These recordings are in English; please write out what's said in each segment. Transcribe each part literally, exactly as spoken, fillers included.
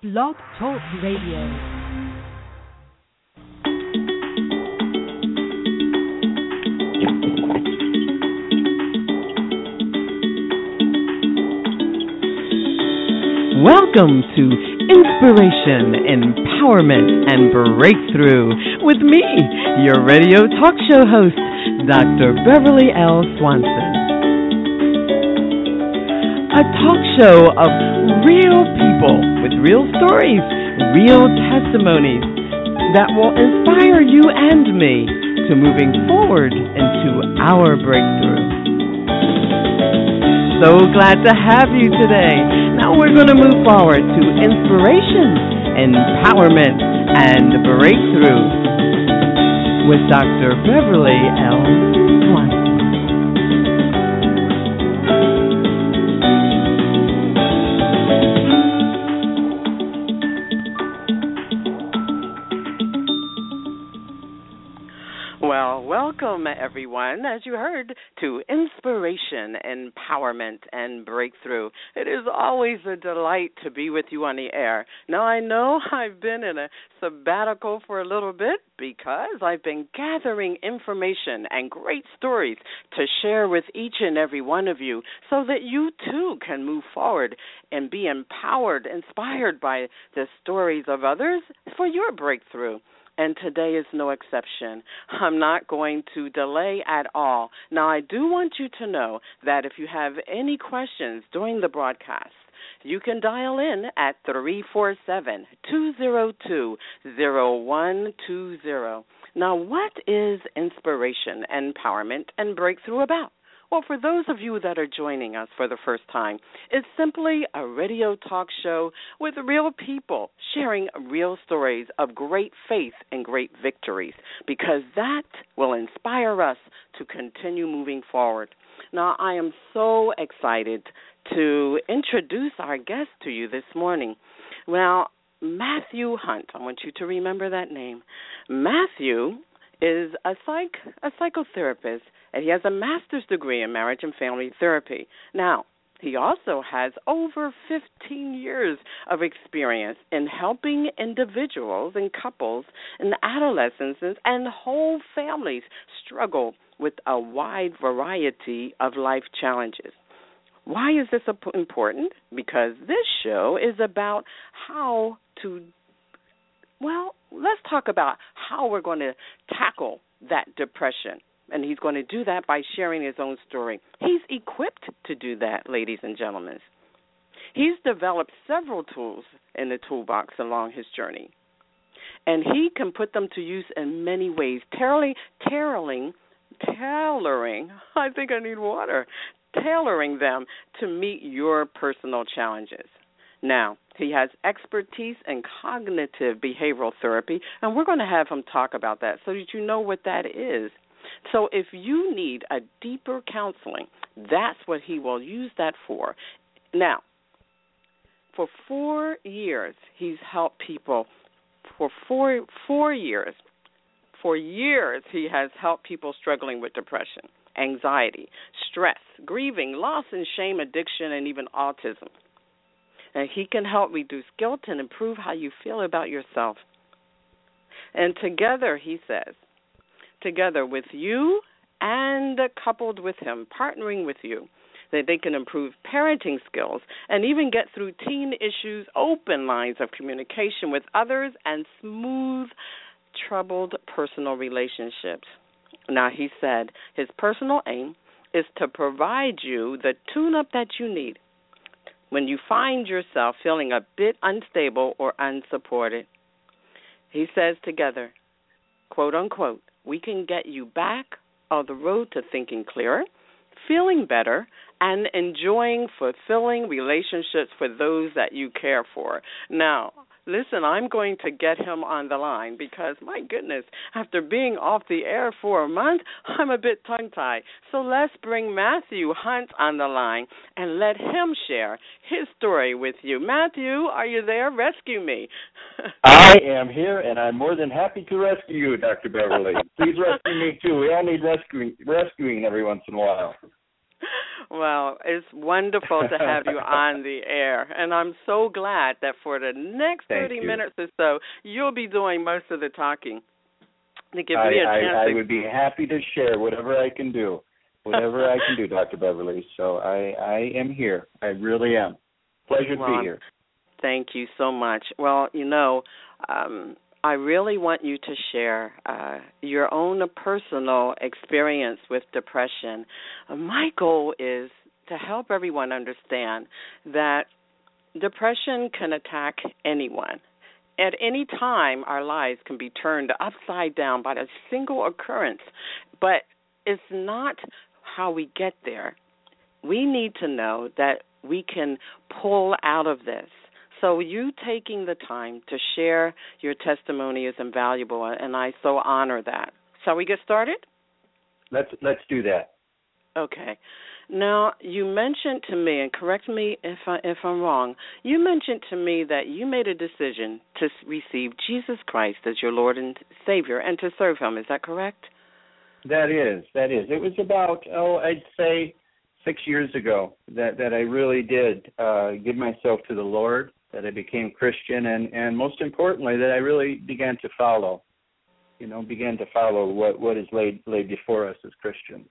Blog Talk Radio. Welcome to Inspiration, Empowerment, and Breakthrough with me, your radio talk show host, Doctor Beverly L. Swanson. A talk show of real people with real stories, real testimonies that will inspire you and me to moving forward into our breakthrough. So glad to have you today. Now we're going to move forward to inspiration, empowerment, and breakthrough with Doctor Beverly L. Swanson. Well, welcome everyone, as you heard, to Inspiration, Empowerment, and Breakthrough. It is always a delight to be with you on the air. Now, I know I've been in a sabbatical for a little bit because I've been gathering information and great stories to share with each and every one of you so that you too can move forward and be empowered, inspired by the stories of others for your breakthrough. And today is no exception. I'm not going to delay at all. Now, I do want you to know that if you have any questions during the broadcast, you can dial in at three four seven, two zero two, zero one two zero. Now, what is inspiration, empowerment, and breakthrough about? Well, for those of you that are joining us for the first time, it's simply a radio talk show with real people sharing real stories of great faith and great victories, because that will inspire us to continue moving forward. Now, I am so excited to introduce our guest to you this morning. Well, Matthew Hunt, I want you to remember that name. Matthew is a psych a psychotherapist, and he has a master's degree in marriage and family therapy. Now, he also has over fifteen years of experience in helping individuals and couples and adolescents and whole families struggle with a wide variety of life challenges. Why is this important? Because this show is about how to Well, let's talk about how we're going to tackle that depression. And he's going to do that by sharing his own story. He's equipped to do that, ladies and gentlemen. He's developed several tools in the toolbox along his journey. And he can put them to use in many ways, tailoring, tailoring, tailoring, I think I need water, tailoring them to meet your personal challenges. Now, he has expertise in cognitive behavioral therapy, and we're going to have him talk about that so that you know what that is. So if you need a deeper counseling, that's what he will use that for. Now, for four years, he's helped people. For four, four years, for years, he has helped people struggling with depression, anxiety, stress, grieving, loss and shame, addiction, and even autism. And he can help reduce guilt and improve how you feel about yourself. And together, he says, together with you and coupled with him, partnering with you, that they can improve parenting skills and even get through teen issues, open lines of communication with others, and smooth troubled personal relationships. Now, he said his personal aim is to provide you the tune-up that you need when you find yourself feeling a bit unstable or unsupported. He says together, quote unquote, we can get you back on the road to thinking clearer, feeling better, and enjoying fulfilling relationships for those that you care for. Now, listen, I'm going to get him on the line because, my goodness, after being off the air for a month, I'm a bit tongue-tied. So let's bring Matthew Hunt on the line and let him share his story with you. Matthew, are you there? Rescue me. I am here, and I'm more than happy to rescue you, Doctor Beverly. Please rescue me, too. We all need rescuing, rescuing every once in a while. Well, it's wonderful to have you on the air, and I'm so glad that for the next Thank thirty you. minutes or so, you'll be doing most of the talking to give I, me a I, chance. I to... would be happy to share whatever I can do, whatever I can do, Doctor Beverly. So I, I am here. I really am. Pleasure well, to be here. Thank you so much. Well, you know, um, I really want you to share uh, your own personal experience with depression. Uh, my goal is to help everyone understand that depression can attack anyone. At any time, our lives can be turned upside down by a single occurrence, but it's not how we get there. We need to know that we can pull out of this. So you taking the time to share your testimony is invaluable, and I so honor that. Shall we get started? Let's let's do that. Okay. Now, you mentioned to me, and correct me if, I, if I'm wrong, you mentioned to me that you made a decision to receive Jesus Christ as your Lord and Savior and to serve Him. Is that correct? That is, that is. It was about, oh, I'd say six years ago that, that I really did uh, give myself to the Lord, that I became Christian, and, and most importantly, that I really began to follow, you know, began to follow what, what is laid, laid before us as Christians.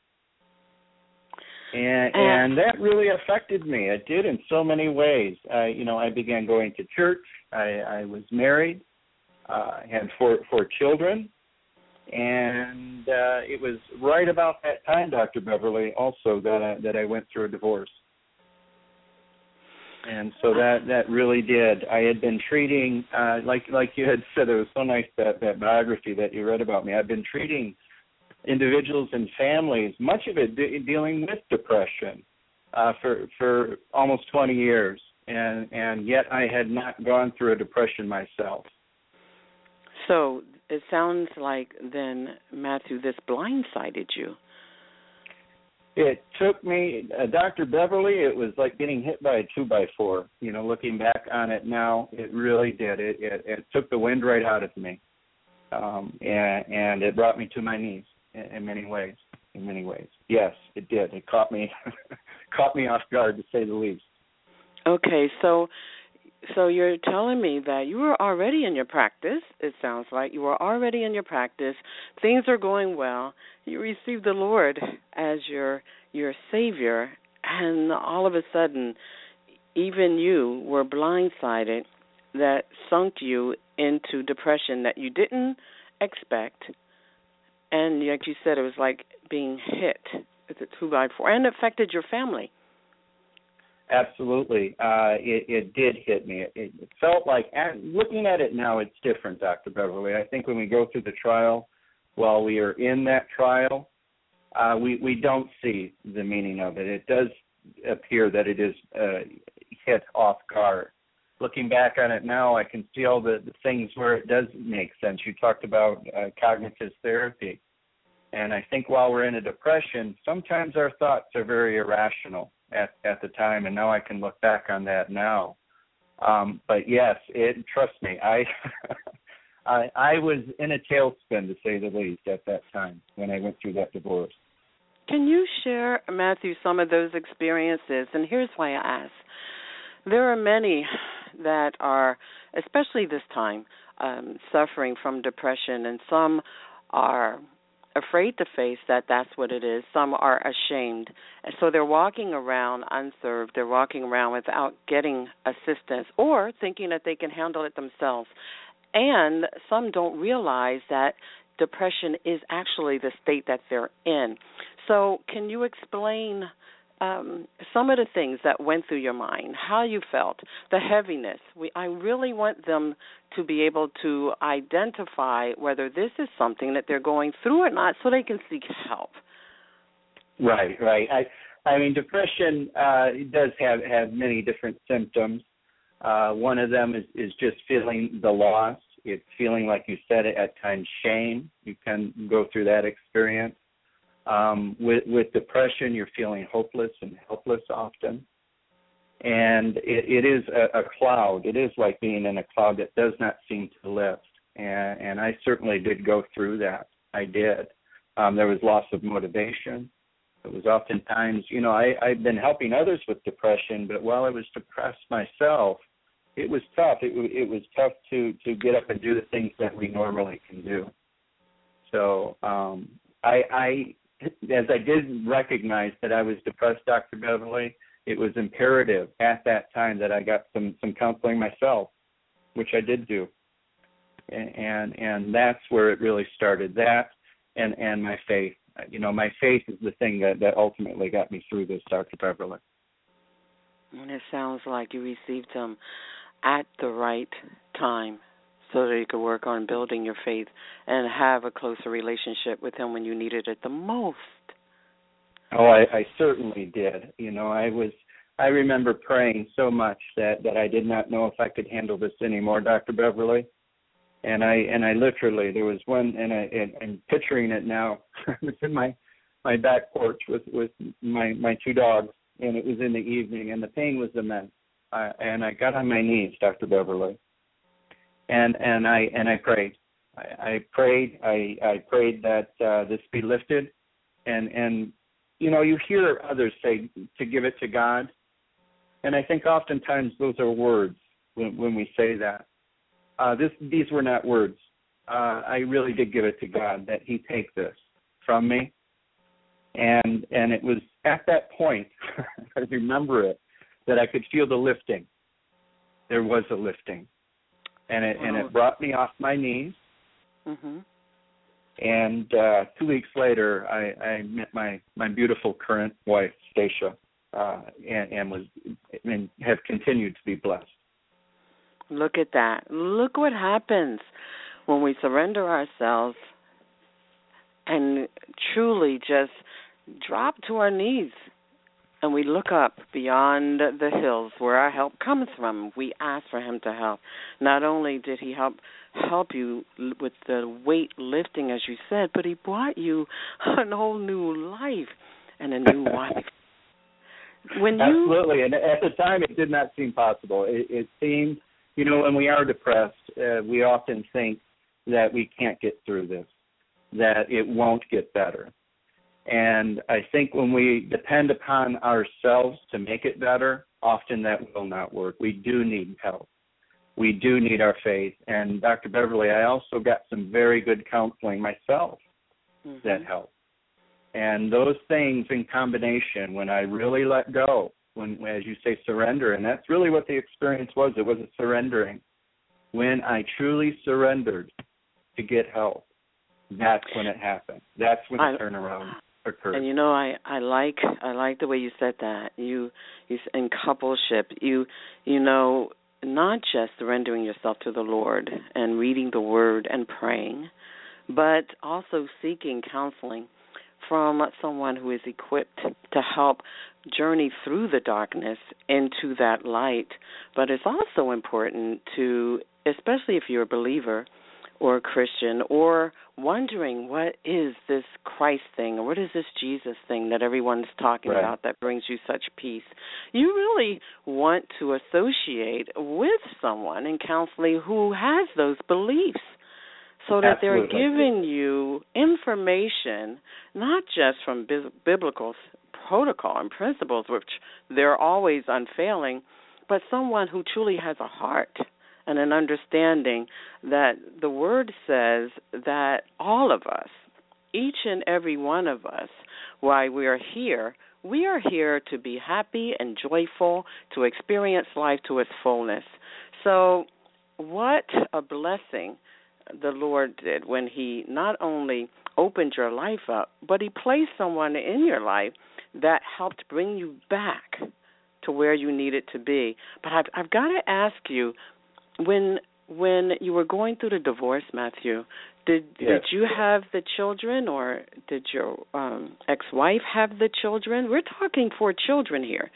And, and that really affected me. It did in so many ways. I, you know, I began going to church. I, I was married. Uh, I had four, four children. And uh, it was right about that time, Doctor Beverly, also that I, that I went through a divorce. And so that, that really did. I had been treating, uh, like like you had said, it was so nice that, that biography that you read about me. I've been treating individuals and families, much of it de- dealing with depression, uh, for for almost twenty years, and and yet I had not gone through a depression myself. So it sounds like then, Matthew, this blindsided you. It took me, uh, Doctor Beverly, it was like getting hit by a two by four. You know, looking back on it now, it really did. It it, it took the wind right out of me, um, and and it brought me to my knees in, in many ways. In many ways, yes, it did. It caught me caught me off guard, to say the least. Okay, so. So you're telling me that you were already in your practice, it sounds like. You were already in your practice. Things are going well. You received the Lord as your your Savior, and all of a sudden, even you were blindsided that sunk you into depression that you didn't expect. And like you said, it was like being hit with a two by four, and it affected your family. Absolutely. Uh, it, it did hit me. It, it felt like, and looking at it now, it's different, Doctor Beverly. I think when we go through the trial, while we are in that trial, uh, we, we don't see the meaning of it. It does appear that it is uh, hit off guard. Looking back on it now, I can see all the, the things where it does make sense. You talked about uh, cognitive therapy. And I think while we're in a depression, sometimes our thoughts are very irrational at, at the time, and now I can look back on that now. Um, but yes, it, trust me, I, I I was in a tailspin, to say the least, at that time when I went through that divorce. Can you share, Matthew, some of those experiences? And here's why I ask. There are many that are, especially this time, um, suffering from depression, and some are afraid to face that that's what it is. Some are ashamed. And so they're walking around unserved. They're walking around without getting assistance or thinking that they can handle it themselves. And some don't realize that depression is actually the state that they're in. So can you explain um, some of the things that went through your mind, how you felt, the heaviness? We, I really want them to be able to identify whether this is something that they're going through or not, so they can seek help. Right, right. I, I mean, depression uh, does have, have many different symptoms. Uh, one of them is, is just feeling the loss. It's feeling, like you said, at times shame. You can go through that experience. Um, with, with depression, you're feeling hopeless and helpless often. And it, it is a, a cloud. It is like being in a cloud that does not seem to lift. And, and I certainly did go through that. I did. Um, there was loss of motivation. It was oftentimes, you know, I, I've been helping others with depression, but while I was depressed myself, it was tough. It, it was tough to, to get up and do the things that we normally can do. So um, I, I, as I did recognize that I was depressed, Doctor Beverly, it was imperative at that time that I got some, some counseling myself, which I did do. And, and and that's where it really started, that and, and my faith. You know, my faith is the thing that, that ultimately got me through this, Doctor Beverly. And it sounds like you received him at the right time so that you could work on building your faith and have a closer relationship with him when you needed it the most. Oh, I, I certainly did. You know, I was, I remember praying so much that, that I did not know if I could handle this anymore, Doctor Beverly. And I and I literally, there was one, and I and, and picturing it now. I was in my my back porch with with my my two dogs, and it was in the evening, and the pain was immense. Uh, and I got on my knees, Doctor Beverly, and and I and I prayed. I, I prayed. I I prayed that uh, this be lifted, and and you know, you hear others say to give it to God, and I think oftentimes those are words when when we say that. Uh, this, these were not words. Uh, I really did give it to God that he take this from me. And and it was at that point, I remember it, that I could feel the lifting. There was a lifting. And it, wow. and it brought me off my knees. Mm-hmm. And uh, two weeks later, I, I met my, my beautiful current wife, Stacia, uh, and, and was and have continued to be blessed. Look at that. Look what happens when we surrender ourselves and truly just drop to our knees and we look up beyond the hills where our help comes from. We ask for him to help. Not only did he help help you with the weight lifting, as you said, but he brought you a whole new life and a new wife. When you Absolutely. And at the time, it did not seem possible. It, it seemed... You know, when we are depressed, uh, we often think that we can't get through this, that it won't get better. And I think when we depend upon ourselves to make it better, often that will not work. We do need help. We do need our faith. And Doctor Beverly, I also got some very good counseling myself mm-hmm. that helped. And those things in combination, when I really let go, when, as you say, surrender, and that's really what the experience was. It was a surrendering. When I truly surrendered to get help, that's when it happened. That's when the I, turnaround occurred. And you know, I, I like I like the way you said that. You you in coupleship, you you know, not just surrendering yourself to the Lord and reading the Word and praying, but also seeking counseling from someone who is equipped to help journey through the darkness into that light. But it's also important to, especially if you're a believer or a Christian, or wondering what is this Christ thing, or what is this Jesus thing that everyone's talking right. about that brings you such peace. You really want to associate with someone in counseling who has those beliefs, so that Absolutely. They're giving you information, not just from bi- biblical protocol and principles, which they're always unfailing, but someone who truly has a heart and an understanding that the Word says that all of us, each and every one of us, while we are here, we are here to be happy and joyful, to experience life to its fullness. So what a blessing the Lord did when he not only opened your life up, but he placed someone in your life that helped bring you back to where you needed to be. But I've, I've got to ask you, when when you were going through the divorce, Matthew, did yes. did you have the children, or did your um, ex-wife have the children? We're talking four children here.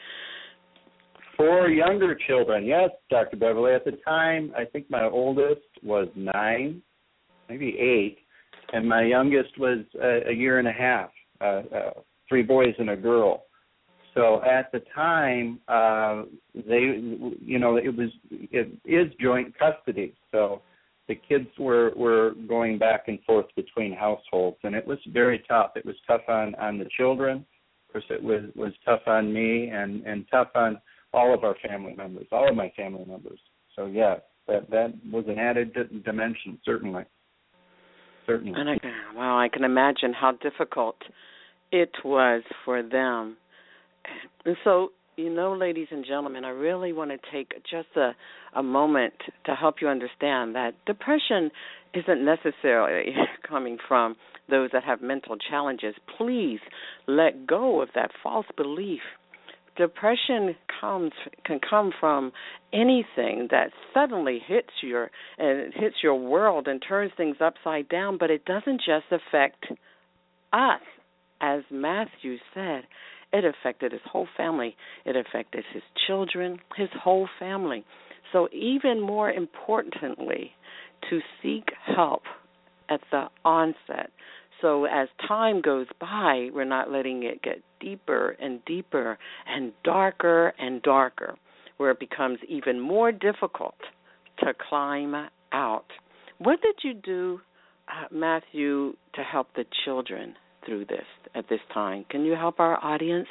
Four younger children, yes, Doctor Beverly. At the time, I think my oldest was nine, maybe eight, and my youngest was a, a year and a half, uh, uh, three boys and a girl. So at the time, uh, they, you know, it was it is joint custody. So the kids were, were going back and forth between households, and it was very tough. It was tough on, on the children. Of course, it was, was tough on me and, and tough on all of our family members, all of my family members. So, yeah, that, that was an added d- dimension, certainly. Certainly. And I, well, I can imagine how difficult it was for them. And so, you know, ladies and gentlemen, I really want to take just a, a moment to help you understand that depression isn't necessarily coming from those that have mental challenges. Please let go of that false belief. Depression comes can come from anything that suddenly hits your and hits your world and turns things upside down, but it doesn't just affect us. As Matthew said, it affected his whole family. It affected his children, his whole family. So even more importantly, to seek help at the onset. So as time goes by, we're not letting it get deeper and deeper and darker and darker, where it becomes even more difficult to climb out. What did you do, uh, Matthew, to help the children through this at this time? Can you help our audience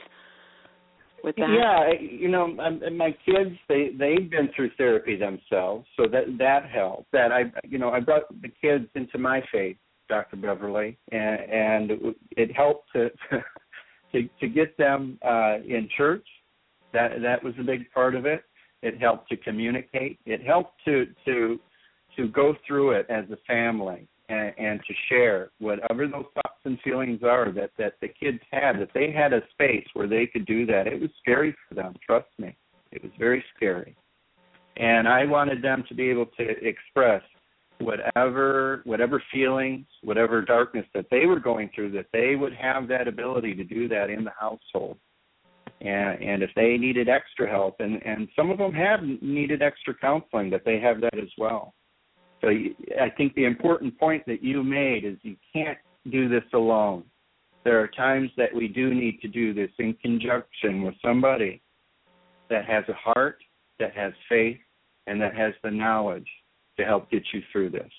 with that? Yeah, you know, my kids, they, they've been through therapy themselves, so that that helped. That I, you know, I brought the kids into my faith, Doctor Beverly, and, and it helped to to, to get them uh, in church. That that was a big part of it. It helped to communicate. It helped to to to go through it as a family and, and to share whatever those thoughts and feelings are that, that the kids had, that they had a space where they could do that. It was scary for them, trust me. It was very scary. And I wanted them to be able to express whatever whatever feelings, whatever darkness that they were going through, that they would have that ability to do that in the household. And, and if they needed extra help, and, and some of them have needed extra counseling, that they have that as well. So you, I think the important point that you made is you can't do this alone. There are times that we do need to do this in conjunction with somebody that has a heart, that has faith, and that has the knowledge to help get you through this.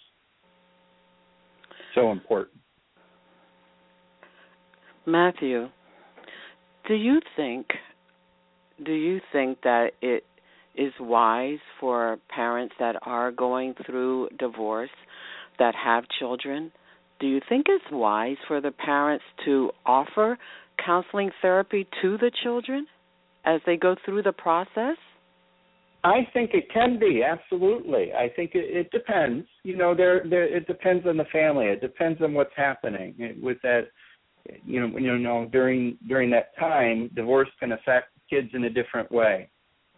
So important. Matthew, do you think do you think that it is wise for parents that are going through divorce, that have children? Do you think it's wise for the parents to offer counseling therapy to the children as they go through the process? I think it can be, absolutely. I think it, it depends. You know, there, there, it depends on the family. It depends on what's happening with that. You know, you know, during during that time, divorce can affect kids in a different way,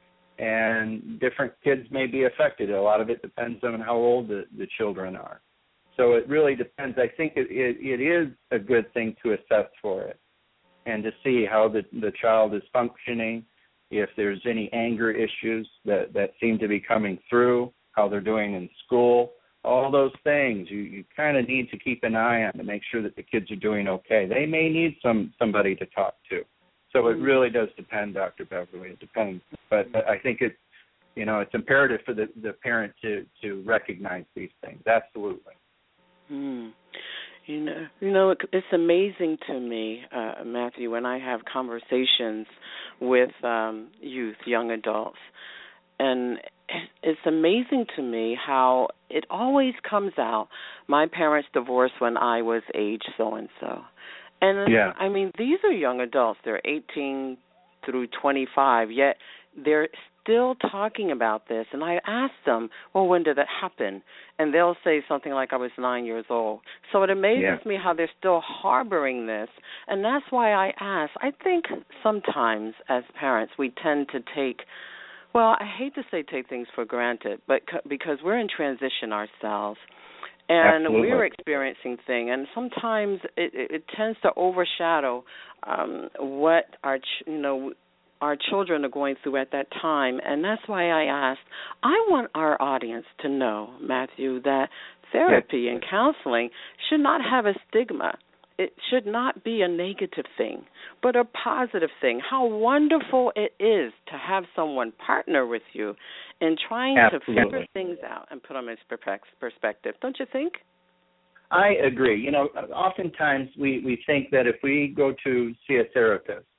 and different kids may be affected. A lot of it depends on how old the, the children are. So it really depends. I think it, it, it is a good thing to assess for it and to see how the, the child is functioning, if there's any anger issues that, that seem to be coming through, how they're doing in school, all those things you, you kind of need to keep an eye on to make sure that the kids are doing okay. They may need some somebody to talk to. So it really does depend, Doctor Beverly. It depends. But I think it's, you know, it's imperative for the, the parent to, to recognize these things. Absolutely. Hmm. You know, you know, it's amazing to me, uh, Matthew, when I have conversations with um, youth, young adults, and it's amazing to me how it always comes out, my parents divorced when I was age so-and-so. And, yeah. I mean, these are young adults. They're eighteen through twenty-five, yet they're still talking about this. And I ask them, well, when did that happen? And they'll say something like, I was nine years old. So it amazes yeah. me how they're still harboring this. And that's why I ask. I think sometimes as parents we tend to take, well, I hate to say take things for granted, but c- because we're in transition ourselves. And Absolutely. we're experiencing things, and sometimes it, it, it tends to overshadow um, what our, ch- you know, our children are going through at that time. And that's why I asked. I want our audience to know, Matthew, that therapy yes. and counseling should not have a stigma. It should not be a negative thing, but a positive thing. How wonderful it is to have someone partner with you in trying Absolutely. to figure things out and put them in perspective. Don't you think? I agree. You know, oftentimes we, we think that if we go to see a therapist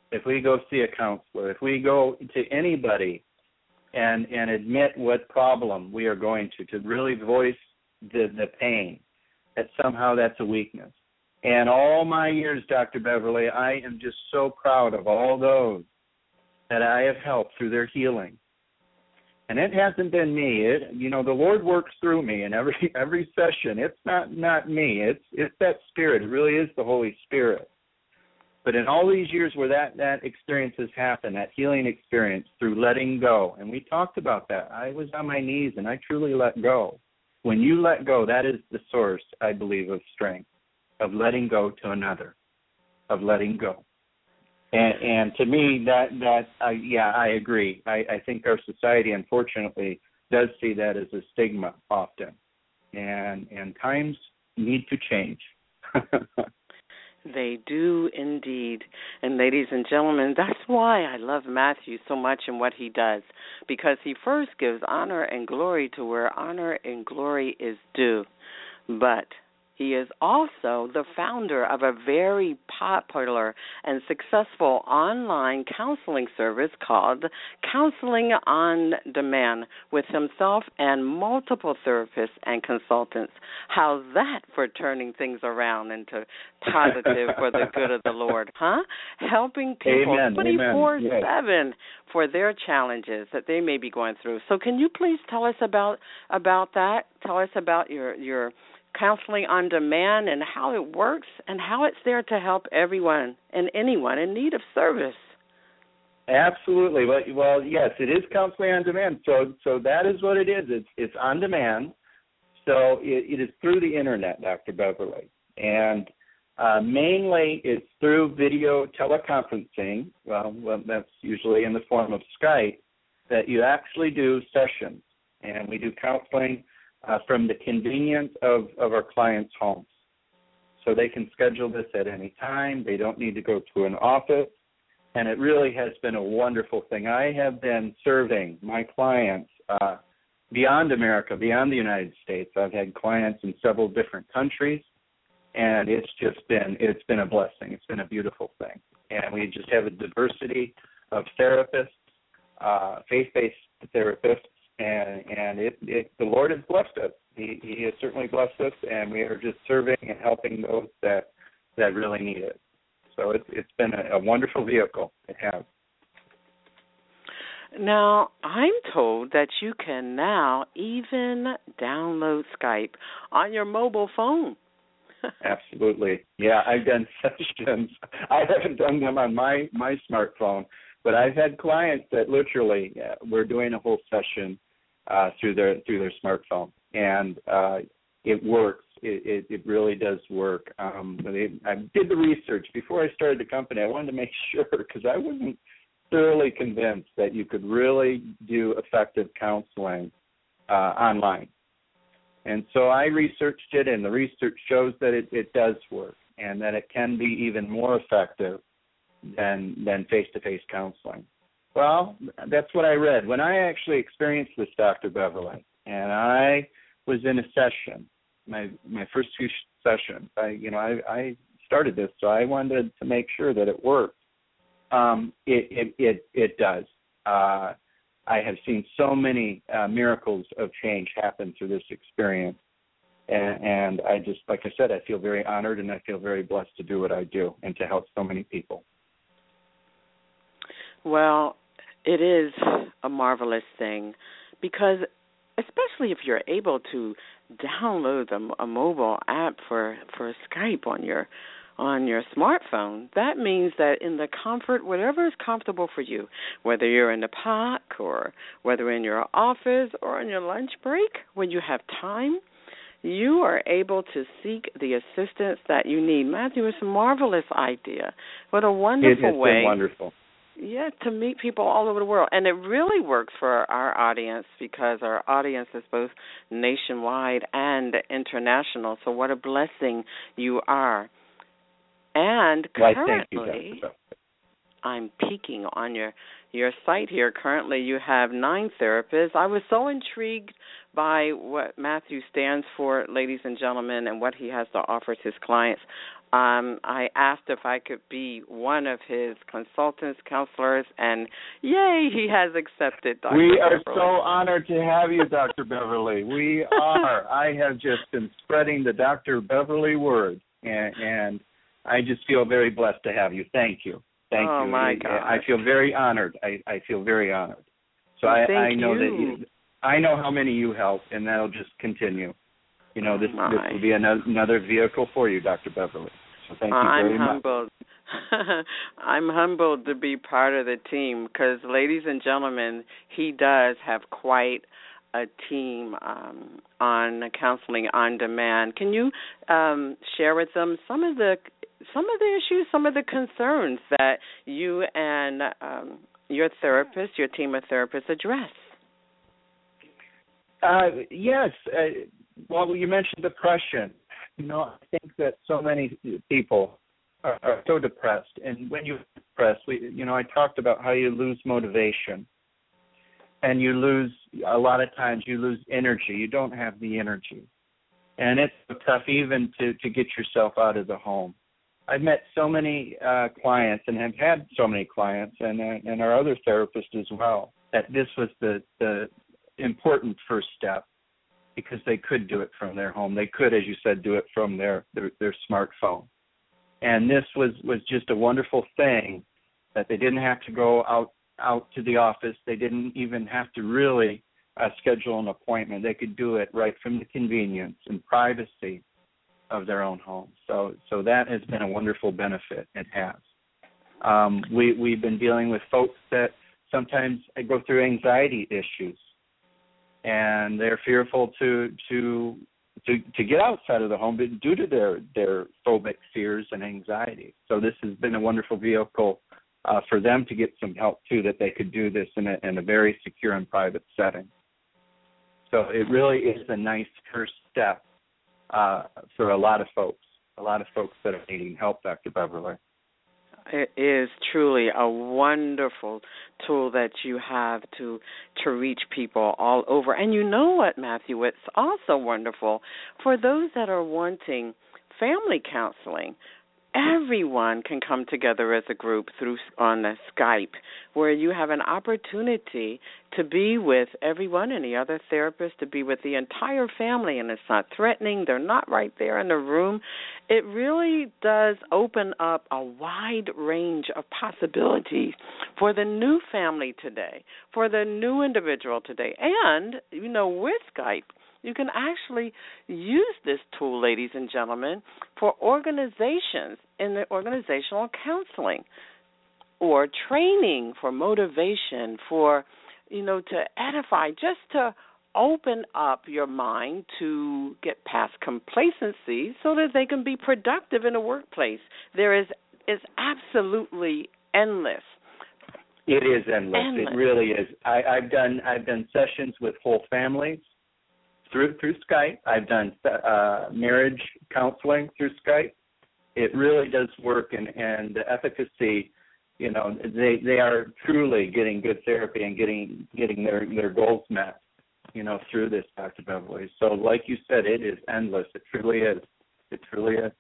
if we go see a counselor, if we go to anybody and and admit what problem we are going to, to really voice the, the pain, that somehow that's a weakness. And all my years, Doctor Beverly, I am just so proud of all those that I have helped through their healing. And it hasn't been me. It, you know, the Lord works through me in every every session. It's not, not me. It's it's that Spirit. It really is the Holy Spirit. But in all these years where that, that experience has happened, that healing experience through letting go, and we talked about that. I was on my knees and I truly let go. When you let go, that is the source, I believe, of strength, of letting go to another, of letting go. And, and to me, that, that uh, yeah, I agree. I, I think our society, unfortunately, does see that as a stigma often. And, and times need to change. They do indeed. And ladies and gentlemen, that's why I love Matthew so much and what he does, because he first gives honor and glory to where honor and glory is due. But he is also the founder of a very popular and successful online counseling service called Counseling on Demand, with himself and multiple therapists and consultants. How's that for turning things around into positive for the good of the Lord, huh? Helping people twenty-four seven for their challenges that they may be going through. So can you please tell us about about that? Tell us about your your Counseling on Demand and how it works and how it's there to help everyone and anyone in need of service. Absolutely. Well, well, yes, it is counseling on demand. So, so that is what it is. It's it's on demand. So it, it is through the internet, Doctor Beverly, and uh, mainly it's through video teleconferencing. Well, well, that's usually in the form of Skype. That you actually do sessions, and we do counseling Uh, from the convenience of, of our clients' homes. So they can schedule this at any time. They don't need to go to an office. And it really has been a wonderful thing. I have been serving my clients uh, beyond America, beyond the United States. I've had clients in several different countries, and it's just been, it's been a blessing. It's been a beautiful thing. And we just have a diversity of therapists, uh, faith-based therapists, And, and it, it, the Lord has blessed us. He, he has certainly blessed us, and we are just serving and helping those that that really need it. So it's it's been a, a wonderful vehicle. It has. Now, I'm told that you can now even download Skype on your mobile phone. Absolutely. Yeah, I've done sessions. I haven't done them on my, my smartphone, but I've had clients that literally uh, were doing a whole session Uh, through their through their smartphone, and uh, it works. It, it, it really does work. Um, they, I did the research before I started the company. I wanted to make sure, because I wasn't thoroughly convinced that you could really do effective counseling uh, online. And so I researched it, and the research shows that it, it does work, and that it can be even more effective than than face-to-face counseling. Well, that's what I read. When I actually experienced this, Doctor Beverly, and I was in a session, my my first few sessions, I you know I, I started this, so I wanted to make sure that it worked. Um, it, it it it does. Uh, I have seen so many uh, miracles of change happen through this experience, and, and I just, like I said, I feel very honored, and I feel very blessed to do what I do and to help so many people. Well, it is a marvelous thing, because especially if you're able to download a, a mobile app for, for Skype on your on your smartphone, that means that in the comfort, whatever is comfortable for you, whether you're in the park or whether in your office or on your lunch break, when you have time, you are able to seek the assistance that you need. Matthew, it's a marvelous idea. What a wonderful it, way. It's been wonderful. Yeah, to meet people all over the world. And it really works for our audience, because our audience is both nationwide and international. So what a blessing you are. And currently, you, I'm peeking on your, your site here. Currently, you have nine therapists. I was so intrigued by what Matthew stands for, ladies and gentlemen, and what he has to offer to his clients. Um, I asked if I could be one of his consultants, counselors, and yay, he has accepted, Doctor We are Beverly. so honored to have you, Doctor Beverly. We are. I have just been spreading the Doctor Beverly word, and, and I just feel very blessed to have you. Thank you. Thank oh, you. Oh, my I, God. I feel very honored. I, I feel very honored. So well, I, I know you. that you, I know how many you help, and that'll just continue. You know, this, oh this will be another, another vehicle for you, Doctor Beverly. So thank you very I'm much. humbled. I'm humbled to be part of the team because, ladies and gentlemen, he does have quite a team um, on counseling on demand. Can you um, share with them some of the some of the issues, some of the concerns that you and um, your therapist, your team of therapists address? Uh, yes. Uh, well, you mentioned depression. You know, I think that so many people are, are so depressed, and when you're depressed, we, you know, I talked about how you lose motivation, and you lose a lot of times you lose energy. You don't have the energy, and it's tough even to to get yourself out of the home. I've met so many uh, clients and have had so many clients, and uh, and our other therapists as well, that this was the the important first step. Because they could do it from their home. They could, as you said, do it from their, their, their smartphone. And this was, was just a wonderful thing that they didn't have to go out, out to the office. They didn't even have to really uh, schedule an appointment. They could do it right from the convenience and privacy of their own home. So so that has been a wonderful benefit. It has. Um, we, we've been dealing with folks that sometimes go through anxiety issues. And they're fearful to to to to get outside of the home due to their their phobic fears and anxiety. So this has been a wonderful vehicle uh, for them to get some help too, that they could do this in a in a very secure and private setting. So it really is a nice first step uh, for a lot of folks, a lot of folks that are needing help, Doctor Beverly. It is truly a wonderful tool that you have to to reach people all over. And you know what, Matthew, it's also wonderful for those that are wanting family counseling. Everyone can come together as a group through on the Skype, where you have an opportunity to be with everyone and the other therapist, to be with the entire family, and it's not threatening. They're not right there in the room. It really does open up a wide range of possibilities for the new family today, for the new individual today. And, you know, with Skype, you can actually use this tool, ladies and gentlemen, for organizations in the organizational counseling or training, for motivation, for, you know, to edify, just to open up your mind to get past complacency so that they can be productive in the workplace. There is is absolutely endless. It is endless. endless. It really is. I, I've done I've done sessions with whole families through through Skype. I've done uh, marriage counseling through Skype. It really does work, and, and the efficacy, you know, they they are truly getting good therapy and getting getting their, their goals met, you know, through this, Doctor Beverly. So like you said, it is endless. It truly is. It truly is.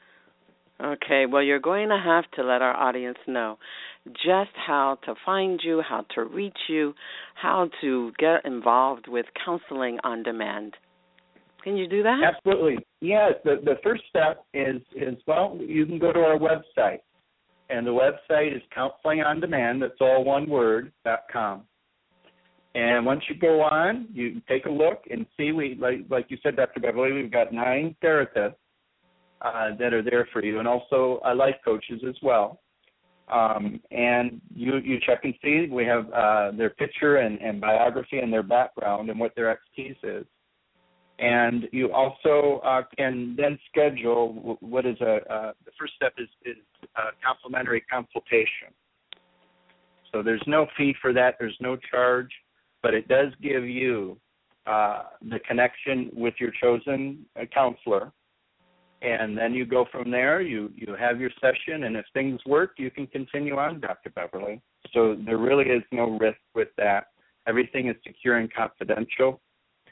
Okay, well, you're going to have to let our audience know just how to find you, how to reach you, how to get involved with counseling on demand. Can you do that? Absolutely. Yes. The, the first step is, is, well, you can go to our website, and the website is counseling on demand, that's all one word, dot com. And once you go on, you take a look and see, we like, like you said, Doctor Beverly, we've got nine therapists Uh, that are there for you, and also uh, life coaches as well. Um, and you, you check and see. We have uh, their picture and, and biography and their background and what their expertise is. And you also uh, can then schedule what is a uh, the first step is, is a complimentary consultation. So there's no fee for that. There's no charge, but it does give you uh, the connection with your chosen uh, counselor. And then you go from there, you, you have your session, and if things work, you can continue on, Doctor Beverly. So there really is no risk with that. Everything is secure and confidential,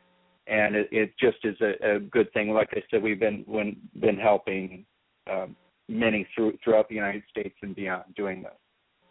and it, it just is a, a good thing. Like I said, we've been when, been helping um, many through, throughout the United States and beyond doing this.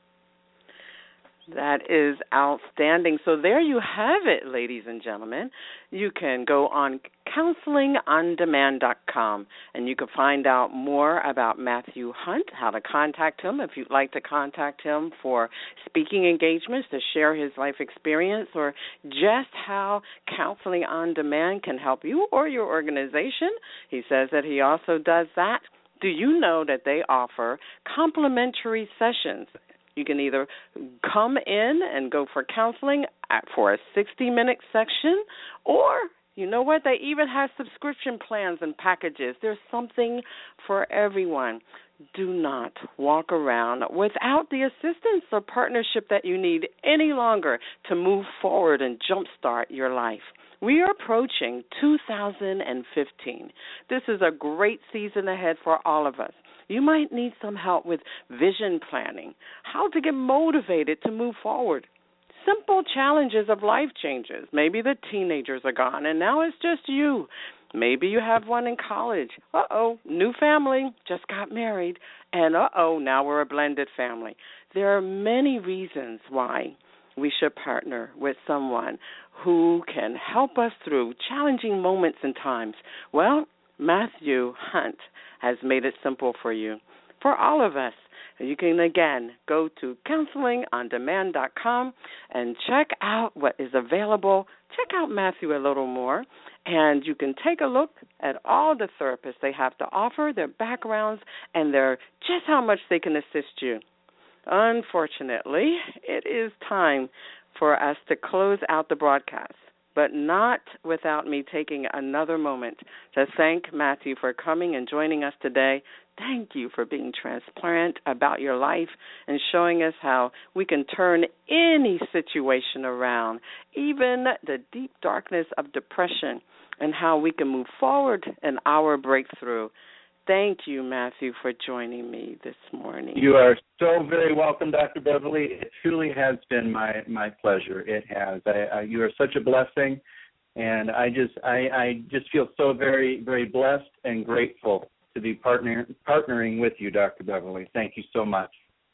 That is outstanding. So there you have it, ladies and gentlemen. You can go on counseling on demand dot com, and you can find out more about Matthew Hunt, how to contact him if you'd like to contact him for speaking engagements to share his life experience, or just how Counseling on Demand can help you or your organization. He says that he also does that. Do you know that they offer complimentary sessions? You can either come in and go for counseling for a sixty-minute section, or, you know what, they even have subscription plans and packages. There's something for everyone. Do not walk around without the assistance or partnership that you need any longer to move forward and jumpstart your life. We are approaching two thousand fifteen. This is a great season ahead for all of us. You might need some help with vision planning, how to get motivated to move forward. Simple challenges of life changes. Maybe the teenagers are gone and now it's just you. Maybe you have one in college. Uh-oh, new family, just got married. And uh-oh, now we're a blended family. There are many reasons why we should partner with someone who can help us through challenging moments and times. Well, Matthew Hunt has made it simple for you, for all of us. You can, again, go to counseling on demand dot com and check out what is available. Check out Matthew a little more, and you can take a look at all the therapists they have to offer, their backgrounds, and their just how much they can assist you. Unfortunately, it is time for us to close out the broadcast, but not without me taking another moment to thank Matthew for coming and joining us today. Thank you for being transparent about your life and showing us how we can turn any situation around, even the deep darkness of depression, and how we can move forward in our breakthrough. Thank you, Matthew, for joining me this morning. You are so very welcome, Doctor Beverly. It truly has been my, my pleasure. It has. I, I, you are such a blessing, and I just I, I just feel so very, very blessed and grateful to be partner, partnering with you, Doctor Beverly. Thank you so much.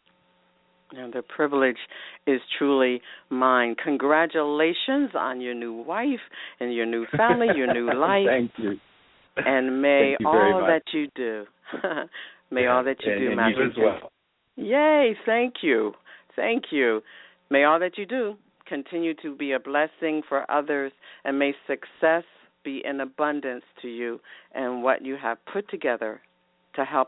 And the privilege is truly mine. Congratulations on your new wife and your new family, your new life. Thank you. And may you all that you do, may yeah, all that you and, do, and Matthew. You as well. Yay, thank you. Thank you. May all that you do continue to be a blessing for others, and may success be in abundance to you and what you have put together to help.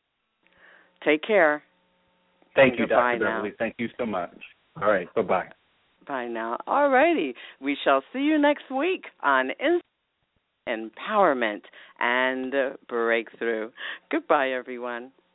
Take care. Thank you, Doctor Beverly. Thank you so much. All right, bye-bye. Bye now. All righty. We shall see you next week on Empowerment and Breakthrough. Goodbye, everyone.